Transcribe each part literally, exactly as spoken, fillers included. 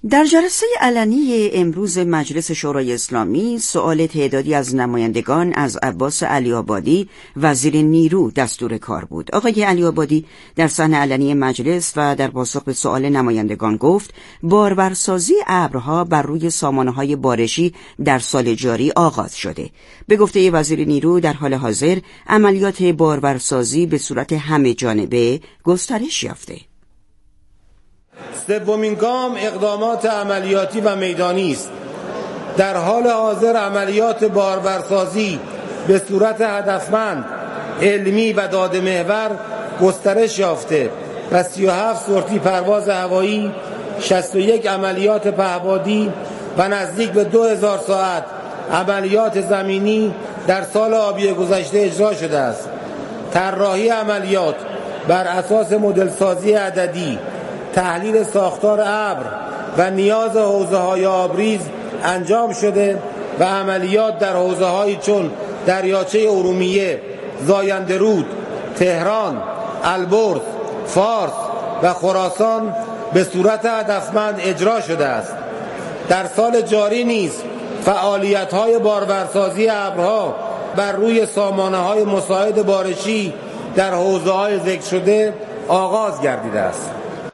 در جلسه علنی امروز مجلس شورای اسلامی سؤال تعدادی از نمایندگان از عباس علی‌آبادی وزیر نیرو دستور کار بود. آقای علی‌آبادی در صحنه علنی مجلس و در پاسخ به سؤال نمایندگان گفت بارورسازی ابرها بر روی سامانه‌های بارشی در سال جاری آغاز شده. به گفته وزیر نیرو در حال حاضر عملیات بارورسازی به صورت همه جانبه گسترش یافته. سومین گام اقدامات عملیاتی و میدانی است. در حال حاضر عملیات بارورسازی به صورت هدفمند، علمی و داده محور گسترش یافته و سی و هفت سورتی پرواز هوایی، شصت و یک عملیات پهپادی و نزدیک به دو هزار ساعت عملیات زمینی در سال آبی گذشته اجرا شده است. طراحی عملیات بر اساس مدل سازی عددی، تحلیل ساختار ابر و نیاز حوزه‌های آبریز انجام شده و عملیات در حوزه‌هایی چون دریاچه ارومیه، زاینده رود، تهران، البرز، فارس و خراسان به صورت هدفمند اجرا شده است. در سال جاری نیز فعالیت‌های بارورسازی ابرها بر روی سامانه‌های مساعد بارشی در حوزه‌های ذکر شده آغاز گردیده است.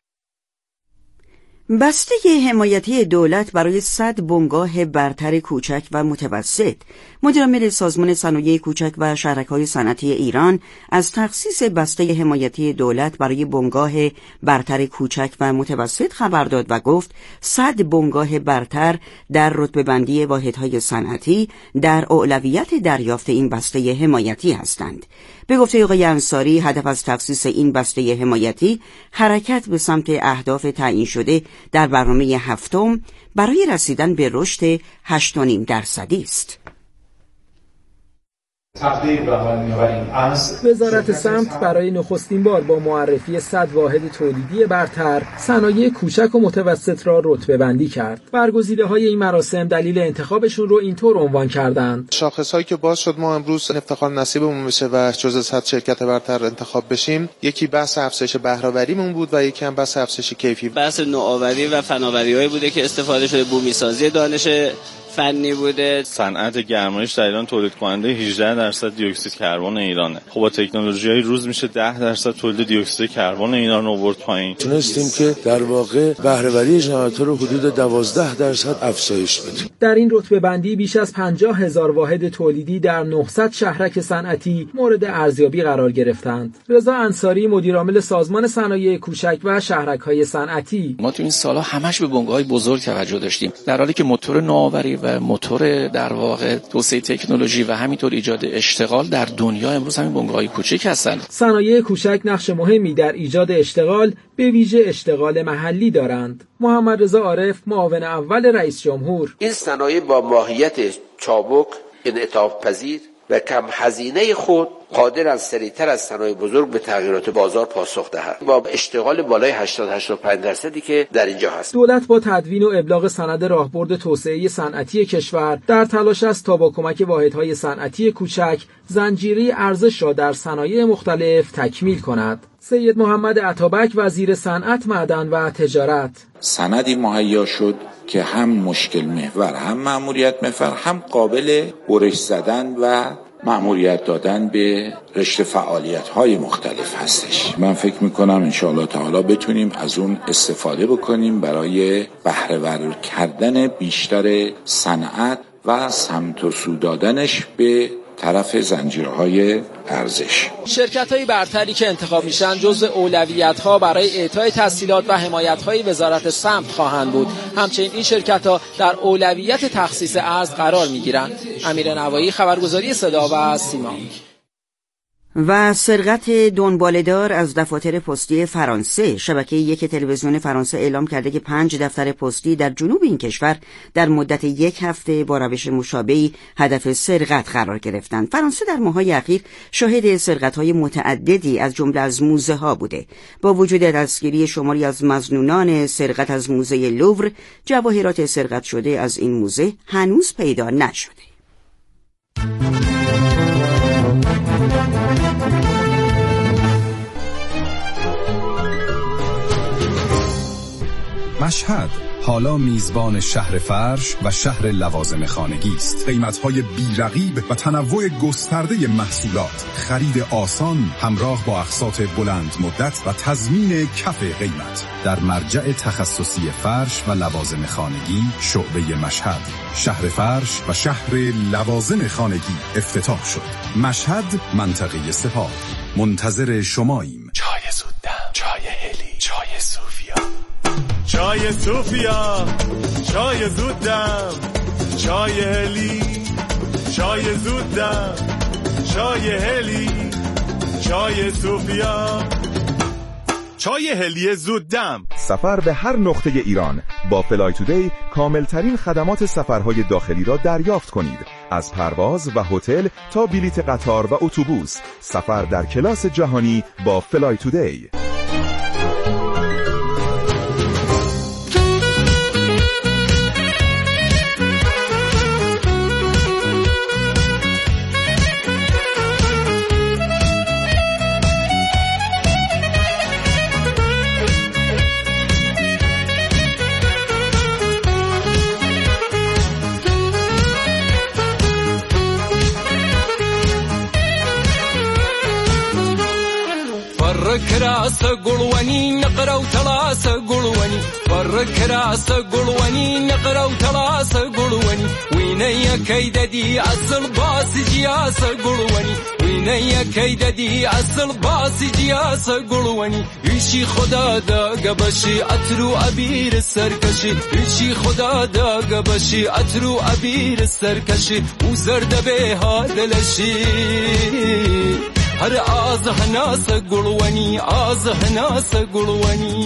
بسته حمایتی دولت برای صد بنگاه برتر کوچک و متوسط. مدیرعامل سازمان صنایع کوچک و شهرک‌های صنعتی ایران از تخصیص بسته حمایتی دولت برای بنگاه برتر کوچک و متوسط خبر داد و گفت صد بنگاه برتر در رتبه‌بندی واحدهای صنعتی در اولویت دریافت این بسته حمایتی هستند. به گفته آقای انصاری هدف از تخصیص این بسته حمایتی حرکت به سمت اهداف تعیین شده در برنامه هفتم برای رسیدن به رشد هشت و نیم درصدی است. وزارت سمت برای نخستین بار با معرفی صد واحد تولیدی برتر صنایع کوچک و متوسط را رتبه بندی کرد. برگزیده‌های این مراسم دلیل انتخابشون رو اینطور عنوان کردند: شاخص‌هایی که باز شد ما امروز افتخار نصیبمون بشه و جزو صد شرکت برتر انتخاب بشیم، یکی بحث افزایش بهره‌وریمون بود و یکی هم بحث افزایش کیفی. بحث نوآوری و فناوری‌هایی بوده که استفاده شده، بومی‌سازی دانش فنی بوده. صنعت گرمایش در ایران تولید کننده هجده درصد دی اکسید کربن ایرانه. خب با تکنولوژی‌های روز میشه ده درصد تولید دی اکسید کربن ایران رو آورد پایین. تونستیم که در واقع بهره‌وری ژنراتور رو حدود دوازده درصد افزایش بدیم. در این رتبه بندی بیش از پنجاه هزار واحد تولیدی در نهصد شهرک صنعتی مورد ارزیابی قرار گرفتند. رضا انصاری مدیرعامل سازمان صنایع کوچک و شهرک‌های صنعتی: ما تو این سال‌ها همش به بنگاه‌های بزرگ توجه داشتیم، در حالی که موتور نوآوری و موتور در واقع توسعه تکنولوژی و همینطور ایجاد اشتغال در دنیا امروز همین بنگاه‌های کوچک هستند. صنایع کوچک نقش مهمی در ایجاد اشتغال به ویژه اشتغال محلی دارند. محمد رضا عارف معاون اول رئیس جمهور: این صنایع با ماهیت چابک، انعطاف پذیر و کم هزینه خود قادرند سریعتر از صنایع بزرگ به تغییرات بازار پاسخ دهند با اشتغال بالای هشتاد تا هشتاد و پنج درصدی که در اینجا هست. دولت با تدوین و ابلاغ سند راهبرد توسعه صنعتی کشور در تلاش است تا با کمک واحدهای صنعتی کوچک زنجیره ارزش را در صنایع مختلف تکمیل کند. سید محمد عطابک وزیر صنعت، معدن و تجارت: سندی مهیا شد که هم مشکل محور، هم مأموریت محور، هم قابل برش زدن و مأموریت دادن به رشته فعالیت‌های مختلف هستش. من فکر می‌کنم انشاءالله تعالی بتونیم از اون استفاده بکنیم برای بهره‌ور کردن بیشتر صنعت و سمت و سو دادنش به طرف زنجیرهای ارزش. شرکت‌های برتری که انتخاب میشن جزو اولویت‌ها برای اعطای تسهیلات و حمایت‌های وزارت سمت خواهند بود. همچنین این شرکت‌ها در اولویت تخصیص ارز قرار می‌گیرند. امیر نوایی، خبرگزاری صدا و سیما. و سرقت دنباله‌دار از دفاتر پستی فرانسه. شبکه یک تلویزیون فرانسه اعلام کرده که پنج دفتر پستی در جنوب این کشور در مدت یک هفته با روش مشابهی هدف سرقت قرار گرفتند. فرانسه در ماه‌های اخیر شاهد سرقت‌های متعددی از جمله از موزه‌ها بوده. با وجود دستگیری شماری از مظنونان سرقت از موزه لوور، جواهرات سرقت شده از این موزه هنوز پیدا نشده. مشهد حالا میزبان شهر فرش و شهر لوازم خانگی است. قیمت‌های بی‌رقیب و تنوع گسترده محصولات، خرید آسان همراه با اقساط بلند مدت و تضمین کف قیمت در مرجع تخصصی فرش و لوازم خانگی شعبه مشهد. شهر فرش و شهر لوازم خانگی افتتاح شد. مشهد، منطقه سپاه. منتظر شماییم. چای زودم، چای هلی، چای صوفیا. چای صوفیا، چای زودم، چای هلی، چای زودم، چای هلی، چای صوفیا. چای هلی زودم. سفر به هر نقطه ایران با فلای تودی کاملترین خدمات سفرهای داخلی را دریافت کنید. از پرواز و هتل تا بلیت قطار و اتوبوس، سفر در کلاس جهانی با فلای تودی. كراس قلواني نقرا وتلاس قلواني فر كراس قلواني نقرا وتلاس قلواني وينيا كيددي اصل باس جياس قلواني وينيا كيددي اصل باس جياس قلواني يشي خدا دا قبشي اترو ابير السركشي يشي خدا دا قبشي اترو ابير السركشي وزرد بها دلشي هر آز هناس قلواني آز هناس قلواني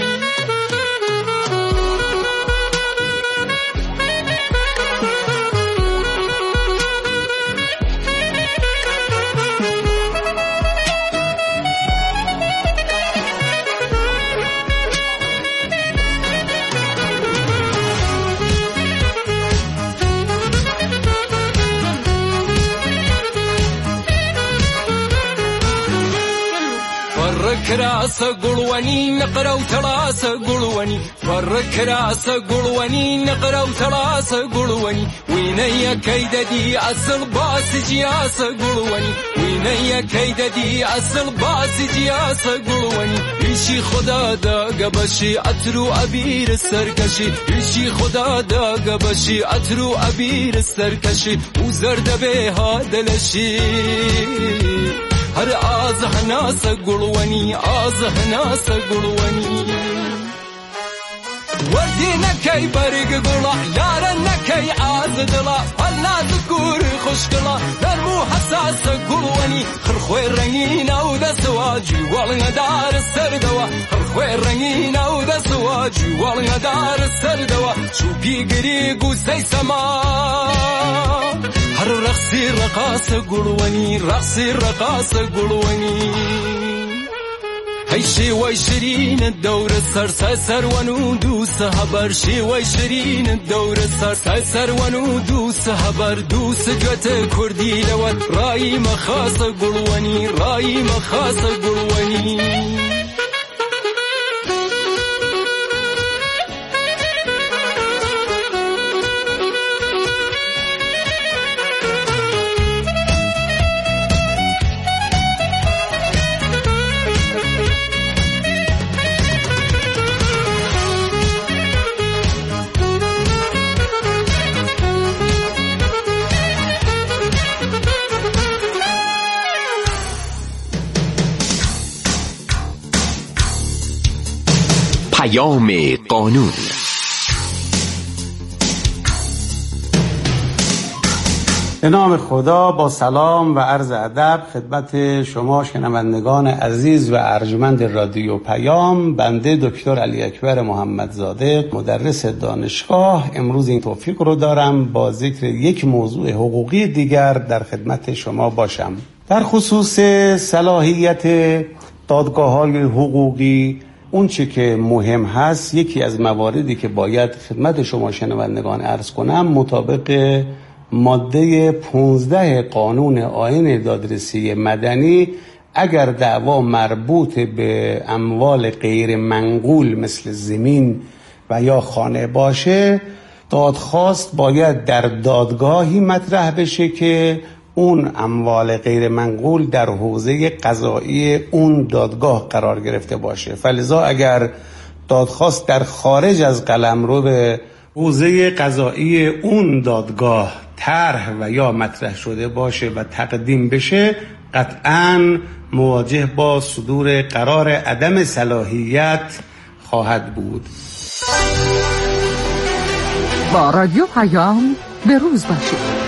كراس قلواني نقرا وتلاس قلواني فر كراس قلواني نقرا وتلاس قلواني وينيا كيددي اصل باس جياس قلواني وينيا كيددي اصل باس جياس قلواني يشي خدا دا قبشي اترو ابير السركشي يشي خدا دا قبشي اترو ابير السركشي وزرد بها دلشي هر آز هناس قلواني آز هناس قلواني وردي نكي برق قلا يارا نكي عاز دلا الناس كور خشكلا درمو حساس قلواني خرخوي رنينا ودا سواجي والنا دار السردوا خرخوي رنينا ودا سواجي والنا دار السردوا شو بيقريق وسيسما هر رقصي رقاص قلواني رقصي رقاص قلواني هيشي ويشرين الدور السر سر ونودوس هبر شي ويشرين الدور السر سر ونودوس هبر دوس جت كردي لوت راي مخاص قلواني راي مخاص قلواني پیام قانون. به نام خدا، با سلام و عرض ادب خدمت شما شنوندگان عزیز و ارجمند رادیو پیام. بنده دکتر علی اکبر محمدزاده، مدرس دانشگاه، امروز این توفیق رو دارم با ذکر یک موضوع حقوقی دیگر در خدمت شما باشم. در خصوص صلاحیت دادگاه‌های حقوقی، اون چی که مهم هست، یکی از مواردی که باید خدمت شما شنوندگان عرض کنم، مطابق ماده پانزده قانون آیین دادرسی مدنی، اگر دعوا مربوط به اموال غیر منقول مثل زمین و یا خانه باشه، دادخواست باید در دادگاهی مطرح بشه که اون اموال غیر منقول در حوزه قضایی اون دادگاه قرار گرفته باشه. فلذا اگر دادخواست در خارج از قلمرو به حوزه قضایی اون دادگاه طرح و یا مطرح شده باشه و تقدیم بشه، قطعاً مواجه با صدور قرار عدم صلاحیت خواهد بود. با رادیو پیام به روز باشید.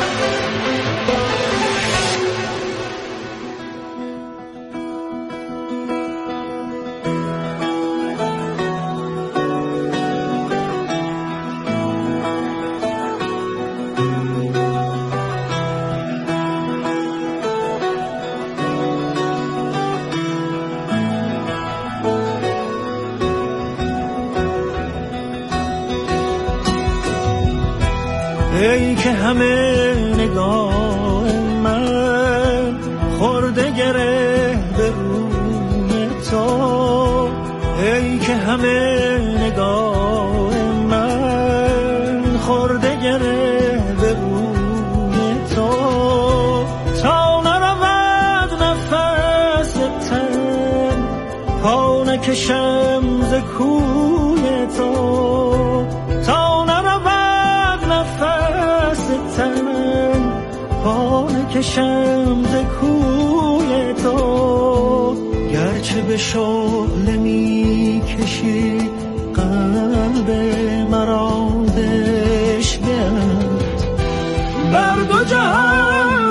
ای که همه نگاه من خورده گره به روی تو، ای که همه نگاه من خورده گره به روی تو، تا نرود نفس تن پا نکشم ز کوی تو، تا نرود نفس تن پا نکشم ز کوی تو، گرچه به شعله می کشی قلب مرا دشمن، بر دو جهان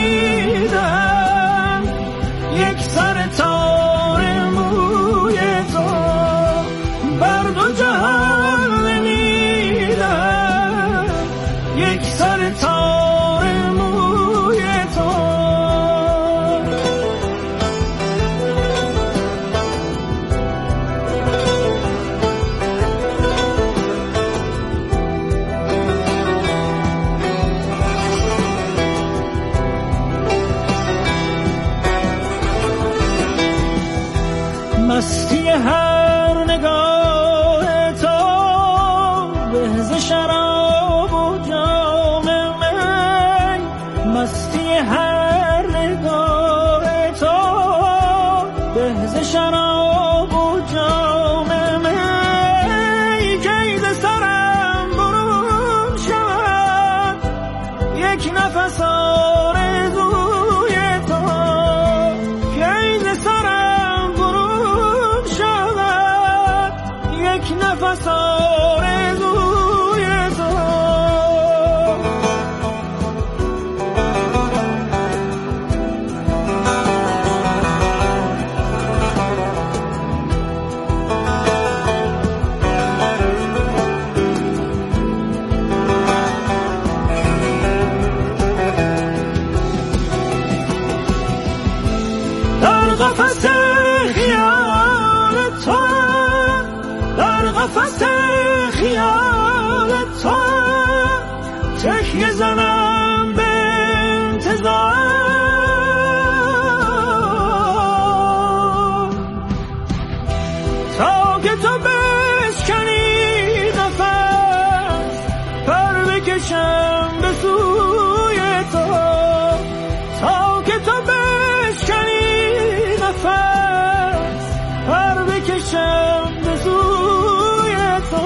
نمیدم یک سر تار موی تو، بر دو جهان نمیدم یک سر تار موی تو. مستی هر نگاه تو به ز شراب و جام من، مستی هر نگاه تو به ز شراب و جام من، کی ز سرم برون شود یک نفس آرزوی تو، کی ز سرم برون شود یک نفس آرزوی تو. در قفس خیال تو، در قفس خیال تو تکیه زنم به انتظار، تا که تو بشکنی قفس پر بکشم به سوی تو، تا که تو بشکنی نفس پر بکشم به سوی تو.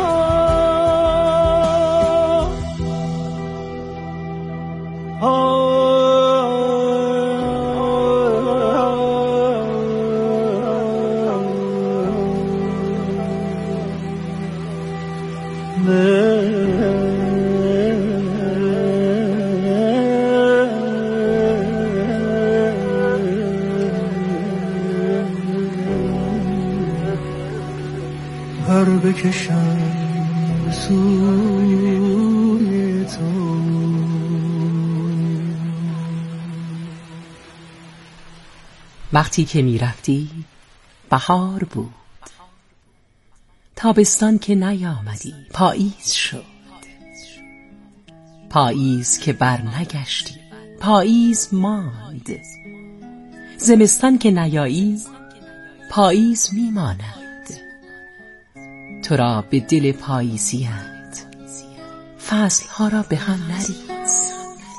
پر بکشم به سوی تو. وقتی که می رفتی بهار بود، تابستان که نیامدی پاییز شد، پاییز که بر نگشتی پاییز ماند، زمستان که نیایی پاییز میماند. تو را به دل پاییزیت فصلها را به هم نریز.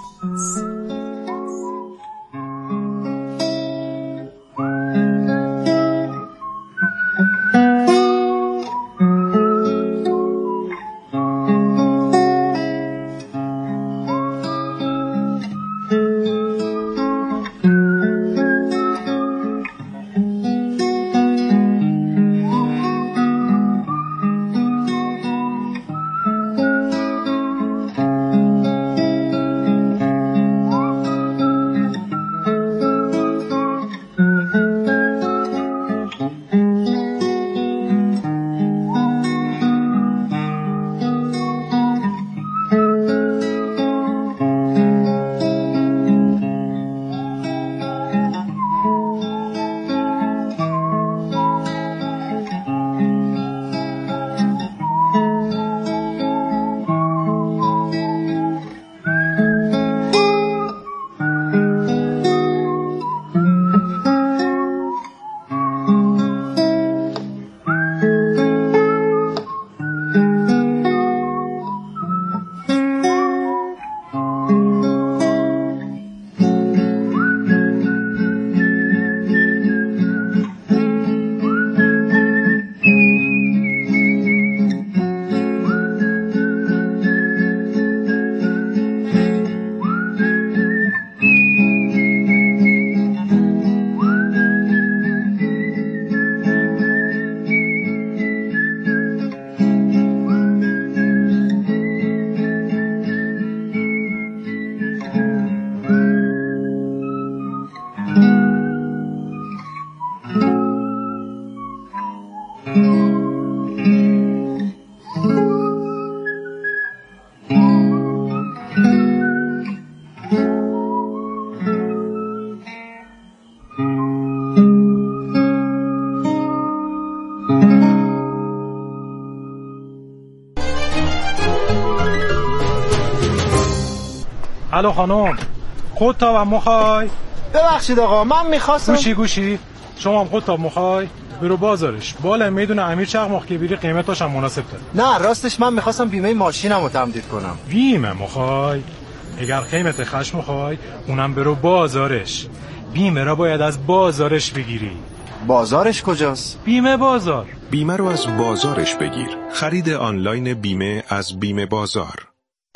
الو خانم، خودتاب هم مخوای؟ ببخشید آقا، من میخواستم. گوشی گوشی شما هم خودتاب مخوای؟ برو بازارش، بالا میدونه امیر چقدر که بیری قیمتاش هم مناسب داره. نه راستش من میخواستم بیمه ماشینم رو تمدید کنم. بیمه مخوای؟ اگر قیمت خشم مخوای اونم برو بازارش. بیمه را باید از بازارش بگیری. بازارش کجاست؟ بیمه بازار. بیمه رو از بازارش بگیر. خرید آنلاین بیمه از بیمه بازار.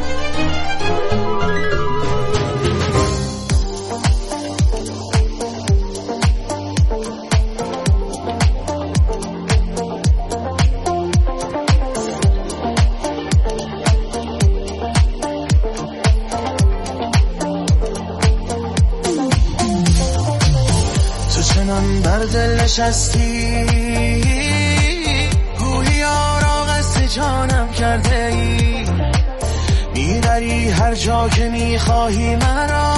بر دل نشستی گویی آرا قصد جانم کرده ای، میبری هر جا که میخواهی مرا،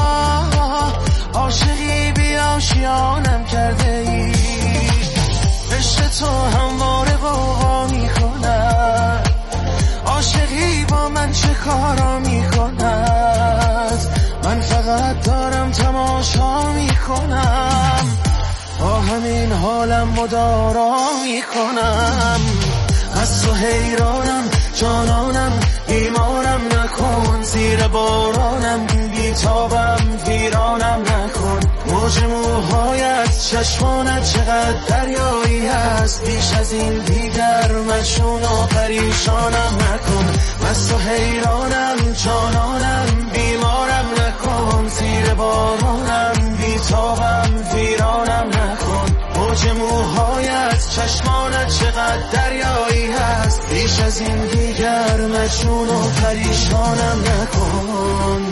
عاشقی بی آشیانم کرده ای، عشق تو همواره غوغا میکند، عاشقی با من چه کارا میکند، من فقط دارم تماشا میکنم، با همین حالم مدارا میکنم، از تو حیرانم جانانم، بیمارم نکن، زیر بارانم بیتابم ویرانم نکن، موج موهایت چشمانت چقدر دریایی هست، بیش از این دیگر مجنون و پریشانم نکن، از تو حیرانم جانانم، بیمارم نکن، زیر بارانم بیتابم ویرانم نکن، موج موهایت چشمانت چقدر دریایی هست، بیش از این دیگر مجنون و پریشانم نکن.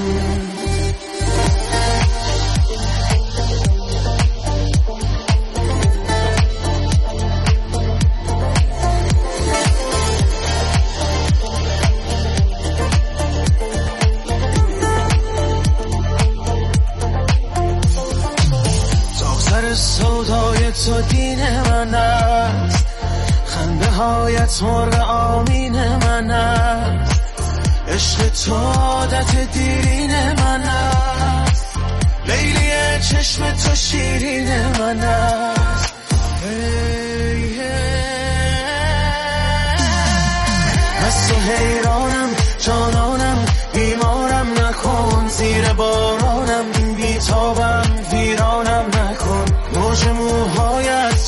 سودای تو دین من است، خنده هایت مرغ آمین من است، عشق تو عادت دیرین من است، لیلی چشم تو شیرین من است، hey, hey.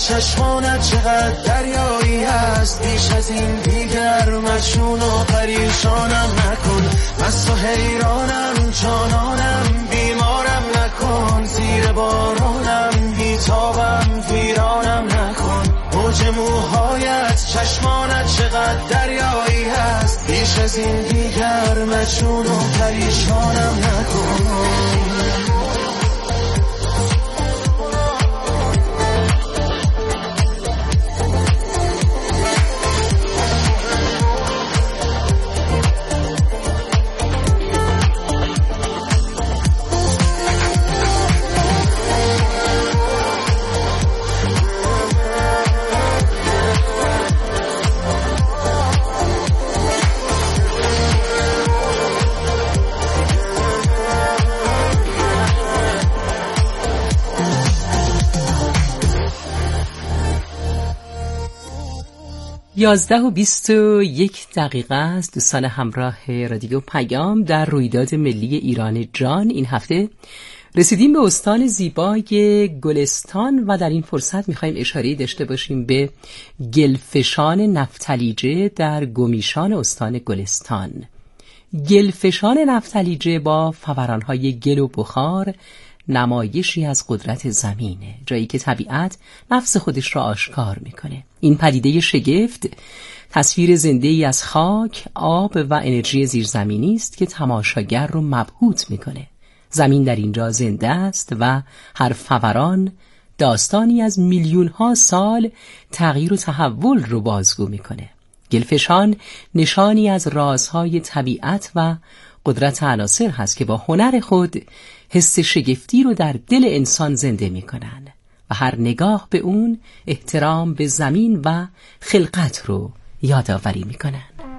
چشمانت چقدر دریایی هست، بیش از این دیگر مجنون و پریشانم نکن. مست و حیرانم جانانم بیمارم نکن، زیر بارانم بیتابم ویرانم نکن. موج موهایت چشمانت چقدر دریایی هست، بیش از این دیگر مجنون و پریشانم نکن. یازده و بیست و یک دقیقه است. دوستان همراه رادیو پیام در رویداد ملی ایران جان این هفته رسیدیم به استان زیبای گلستان و در این فرصت میخوایم اشاره داشته باشیم به گلفشان نفتالیجه در گمیشان استان گلستان. گلفشان نفتالیجه با فورانهای گل و بخار نمایشی از قدرت زمینه، جایی که طبیعت نفس خودش را آشکار میکنه. این پدیده شگفت تصویر زنده‌ای از خاک، آب و انرژی زیرزمینی است که تماشاگر رو مبهوت میکنه. زمین در اینجا زنده است و هر فوران داستانی از میلیون ها سال تغییر و تحول رو بازگو میکنه. گلفشان نشانی از رازهای طبیعت و قدرت عناصر هست که با هنر خود حس شگفتی رو در دل انسان زنده میکنن و هر نگاه به اون احترام به زمین و خلقت رو یادآوری میکنن.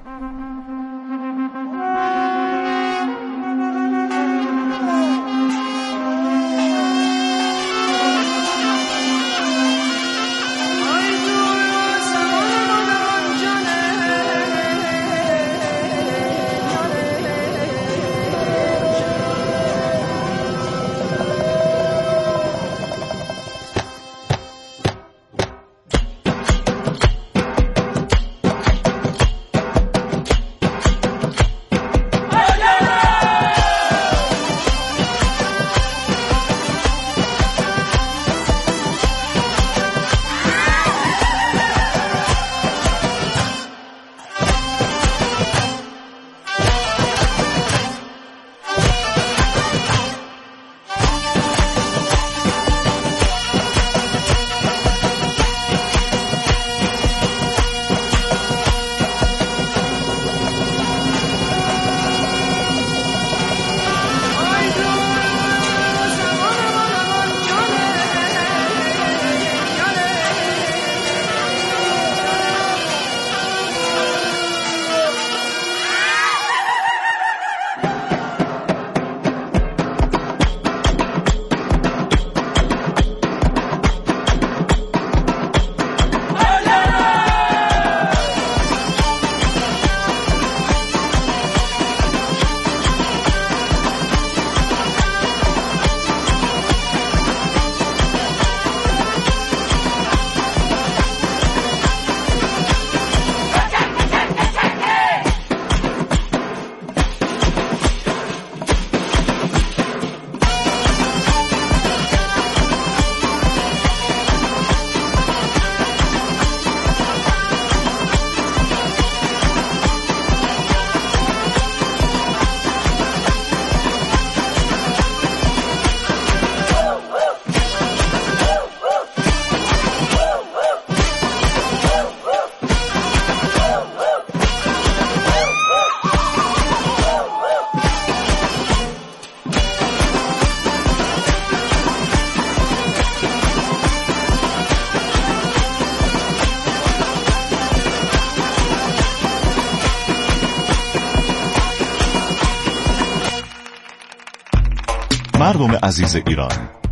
مردم عزیز ایران،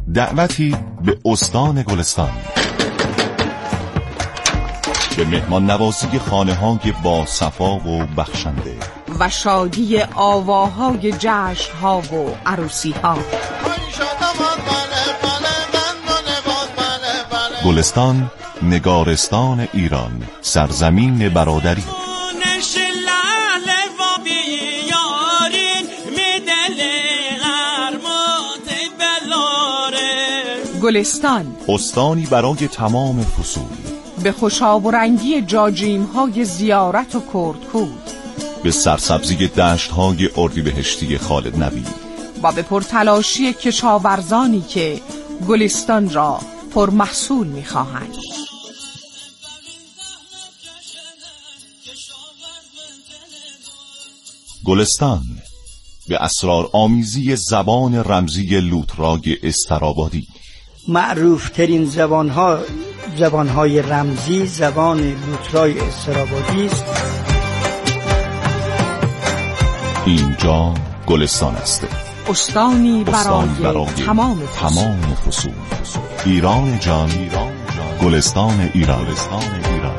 دعوتی به استان گلستان، به مهمان نوازی خانه های با صفا و بخشنده و شادی آواهای جشن ها و عروسی ها. گلستان نگارستان ایران، سرزمین برادری. گلستان، استانی برای تمام فصول، به خوشاب و رنگی جاجیم های زیارت و کردکود، به سرسبزی دشت های اردیبهشتی خالد نبی و به پرتلاشی کشاورزانی که گلستان را پرمحصول می‌خواهند. گلستان، به اسرار آمیزی زبان رمزی لوتراگ استرابادی. معروف ترین زبان ها زبان های رمزی زبان لوترای استرابادی است. اینجا گلستان است، استانی برای, برای تمام فصول. تمام فصول. ایران جان، ایران جان. گلستان ایران، گلستان ایران.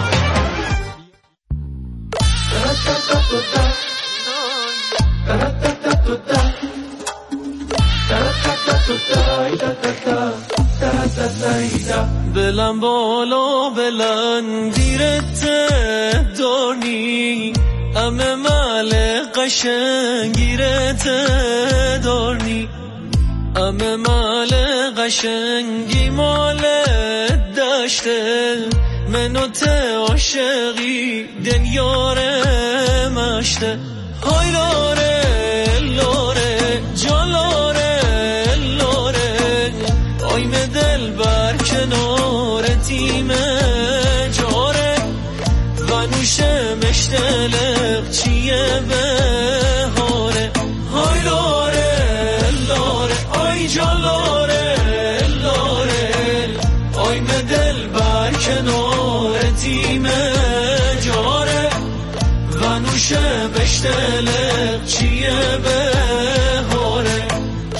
بلند بالا بلند دیرت دارنی، امه مال قشنگیرت دارنی، امه مال قشنگی مال داشته، منو ته عاشقی دنیاره مشته. های لاره لاره جالاره لاره، آیم دل بر کنار تیم جاره، و نوشه مشتلق چیه بهاره. های لاره لاره آی جالاره لاره، آیم دل بر کنار تیم جاره، و نوشه مشتلق چیه بهاره.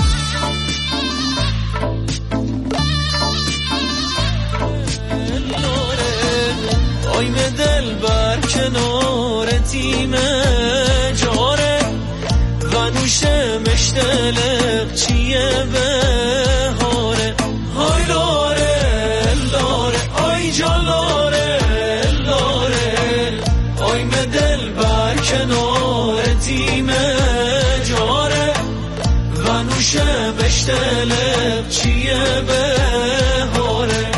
آیم دل بر کنار تیم جاره، و نوشه مشتلق چیه بهاره. های لاره لاره آی جالاره لاره، آیم دل بر کنار تیم جاره، و نوشه مشتلق چیه بهاره.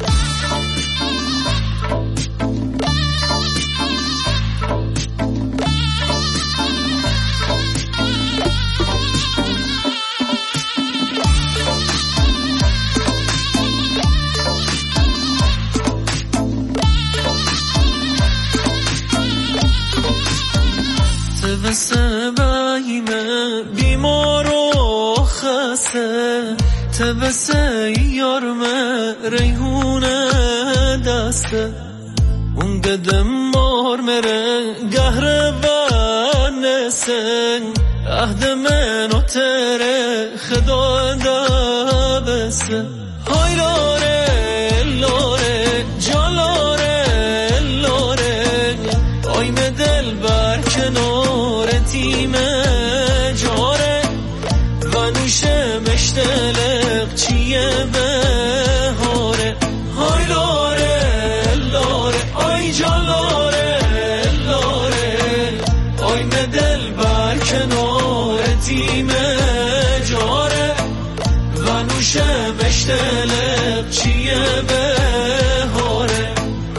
تبسه بایم بیمار و خسته، تبسه یارمه ریحونه دسته، اون قدم مار مره قهر و نسن، عهد من و تره خدا دا بسه. های لاره لاره جالاره لاره، آیم دل بر کنار تیم جاره، و نوشه مشتلق چیه بهاره. های لاره لاره آی جالاره لاره، آیم دل بر کنار تیم جاره، و نوشه مشتلق چیه بهاره.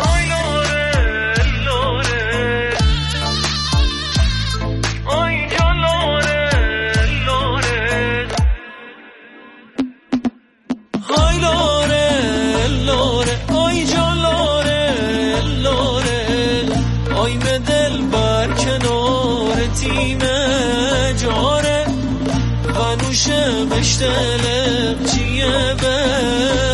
تیم جاره، و نوشه مشتلق چیه به